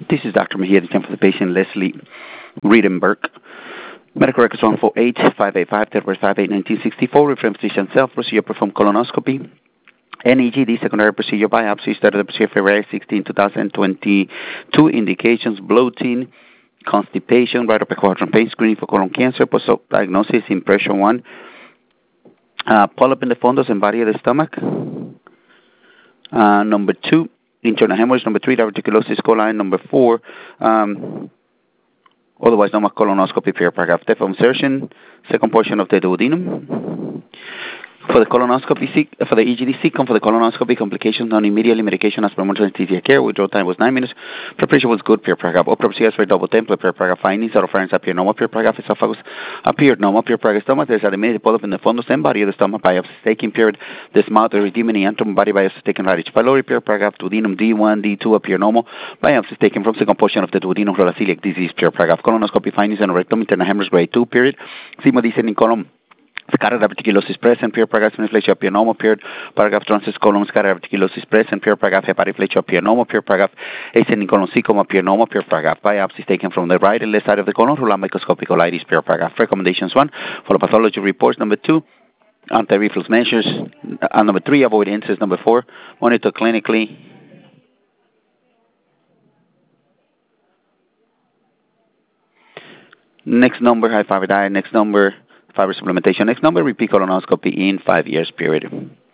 This is Dr. Mejia, the for the patient Leslie Riedenberg. Medical records 148-585, February 5, 1964, reference physician self-procedure performed colonoscopy. NEGD secondary procedure biopsy started the procedure February 16, 2022. Indications: bloating, constipation, right upper quadrant pain, screening for colon cancer, post-op diagnosis, impression 1, polyp in the fundus and body of the stomach. Number 2, internal hemorrhage. Number 3, diverticulosis coli. Number 4, otherwise known as colonoscopy, paragraph depth of insertion, second portion of the duodenum. For the colonoscopy, for the EGD sequence, for the colonoscopy, complications done immediately, medication as per monitoring anesthesia care. Withdrawal time was 9 minutes. Preparation was good, paragraph. Autopsy as for double template, paragraph. Findings: oropharynx appeared normal, paragraph. Esophagus appeared normal, paragraph. Stomach, there's eliminated polyp in the fundus and body of the stomach. Biopsy taken, period. This mouth, the redeeming antrum, body biopsy taken right H. pylori, paragraph. Duodenum D1, D2 appear normal. Biopsy taken from second portion of the duodenum, celiac disease, paragraph. Colonoscopy findings and rectum, internal hemorrhage grade 2, period. Sigma descending column. Scarlet diverticulosis present, paragraph. Splenophagia appear normal, period. Paragraph. Transverse colon scarlet diverticulosis present, paragraph. Hepatophagia appear normal, paragraph. Ascending colon cecum appear normal, paragraph. Biopsies taken from the right and left side of the colon, rular microscopic colitis, paragraph. Recommendations: 1, follow pathology reports. Number 2, anti-reflux measures. Number 3, avoid incest. Number 4, monitor clinically. Next number, high fiber diet. Next number, fiber supplementation. Next number, repeat colonoscopy in 5 years, period.